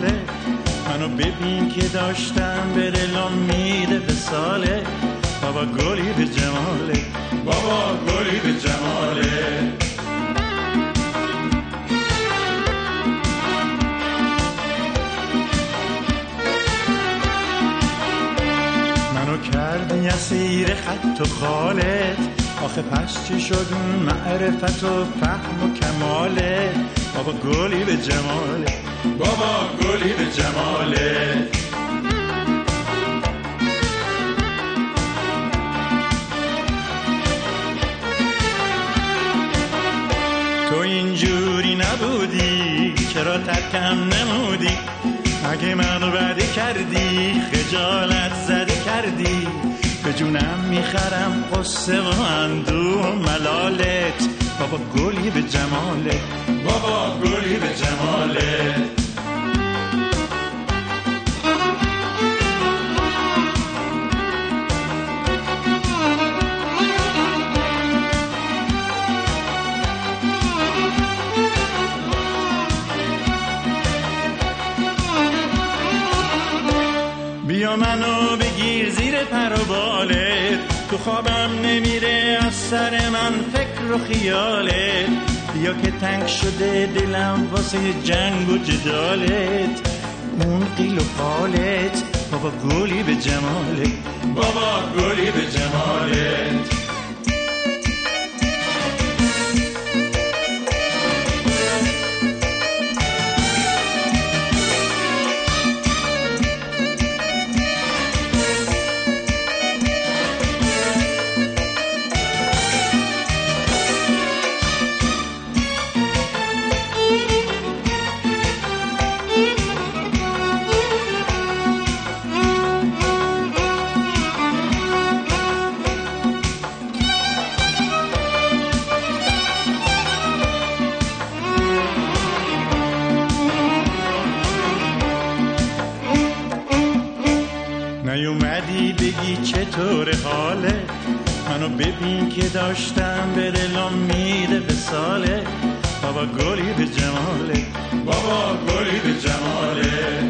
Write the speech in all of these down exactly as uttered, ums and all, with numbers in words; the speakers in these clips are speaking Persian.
جماله، منو ببین که داشتم به دل امید وصاله. بابا گلی به جماله، بابا گلی به جماله. منو کردی اسیر خط و خالت، آخه پس چی شد اون معرفت و فهم و کماله. بابا گلی به جماله، بابا گلی به جماله. تو اینجوری نبودی، چرا ترکم نمودی؟ اگه منو بدی کردی، خجالت زده کردی، به جونم میخرم قصه و اندوه و ملالت. بابا گلی به جماله، بابا گلی به جماله. بیا منو بگیر زیر پر و بالت، تو خوابم نمیره از سر من فکر و خیالت. بیا که تنگ شده دلم واسه جنگ و جدالت، اون قیل و قالت. بابا گلی به جمالت، بابا گلی به جمالت. نیومدی بگی چطور حاله، منو ببین که داشتم به دل امید وصاله. بابا گلی به جماله، بابا گلی به جماله.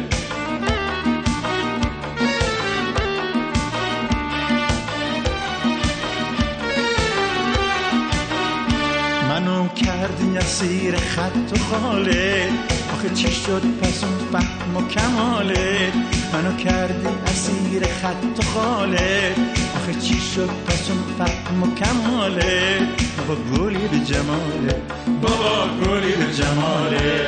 منو کردی اسیر خط و خاله، آخه چی شد پس اون فهم و کماله. منو کردی اسیر خط و خاله، آخه چی شد پس اون فهم و کماله. بابا گلی به جماله، بابا گلی به جماله.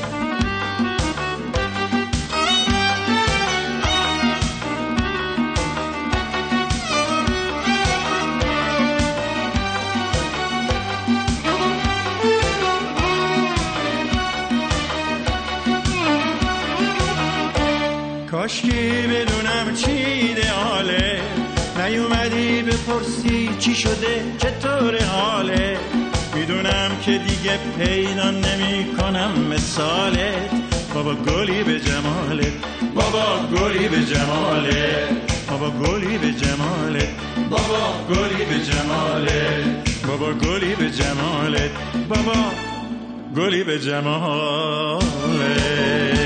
کاشکی بدونم چی ایدئاله، نیومدی بپرسی چی شده چطور حاله. میدونم که دیگه پیدا نمی کنم مثالت. بابا گلی به جمالت، بابا گلی به جمالت، بابا گلی به جمالت، بابا گلی به جمالت، بابا گلی به جمالت، بابا گلی به جمالت.